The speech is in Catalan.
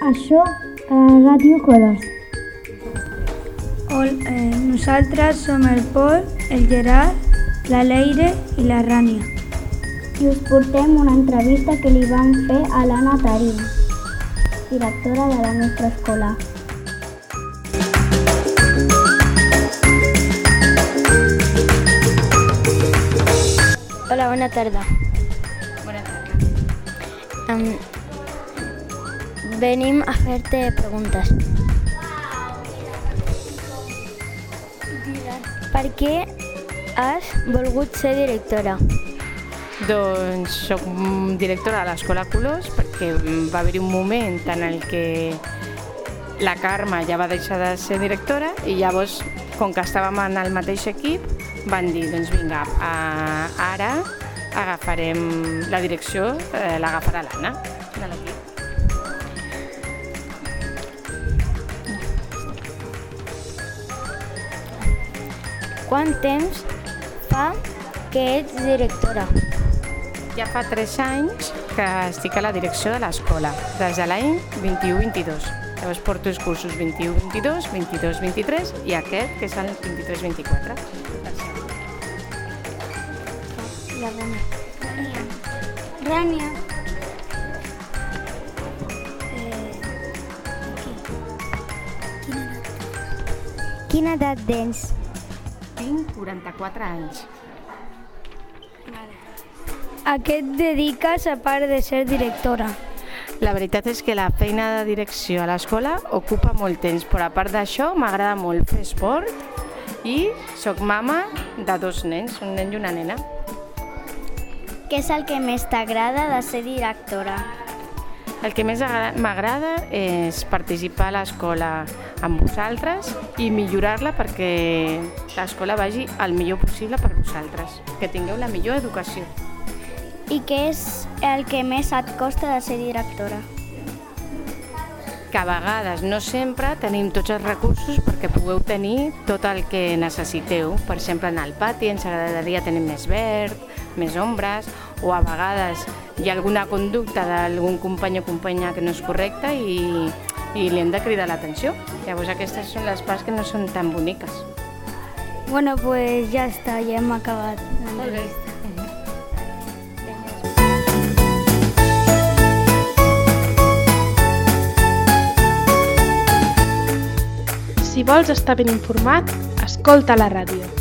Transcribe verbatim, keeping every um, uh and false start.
això a Ràdio Codes? Hola, eh, nosaltres som el Pol, el Gerard, la Leire i la Rània. I us portem una entrevista que li vam fer a l'Anna Tarín, directora de la nostra escola. Hola, bona tarda. Bona tarda. Um, venim a fer-te preguntes. Per què has volgut ser directora? Doncs soc directora de l'Escola Colors perquè va haver-hi un moment en el que la Carme ja va deixar de ser directora i llavors, com que estàvem en el mateix equip, van dir, doncs vinga, ara agafarem la direcció, l'agafarà l'Anna de l'equip. Quant temps fa que ets directora? Ja fa tres anys que estic a la direcció de l'escola, des de l'any vint-i-u vint-i-dos. Llavors porto els cursos vint-i-u vint-i-dos, vint-i-dos vint-i-tres i aquest, que és el vint-i-tres vint-i-quatre. La Rània. Rània. Rània. Quina edat tens? Tinc quaranta-quatre anys. A què et dediques a part de ser directora? La veritat és que la feina de direcció a l'escola ocupa molt temps, però a part d'això m'agrada molt fer esport i soc mama de dos nens, un nen i una nena. Què és el que més t'agrada de ser directora? El que més m'agrada és participar a l'escola amb vosaltres i millorar-la perquè l'escola vagi el millor possible per vosaltres, que tingueu la millor educació. I què és el que més et costa de ser directora? Que a vegades, no sempre, tenim tots els recursos perquè pugueu tenir tot el que necessiteu. Per exemple, en el pati ens agradaria tenir més verd, més ombres, o a vegades hi ha alguna conducta d'algun company o companya que no és correcta i, i li hem de cridar l'atenció. Llavors aquestes són les parts que no són tan boniques. Bueno, pues ja està, ja hem acabat. Molt bé. Si vols estar ben informat, escolta la ràdio.